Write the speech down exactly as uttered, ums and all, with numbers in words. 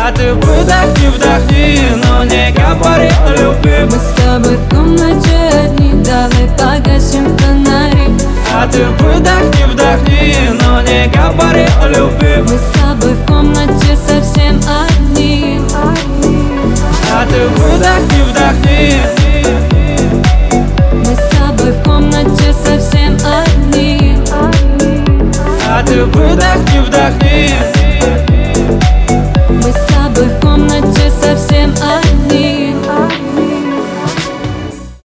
А ты выдохни, вдохни, но не говори о любви. Мы с тобой в комнате одни, давай погасим фонари. А ты выдохни, вдохни, но не говори о любви. Мы с тобой в комнате совсем одни. А ты выдохни, вдохни. Мы с тобой в комнате совсем одни. А ты выдохни, вдохни.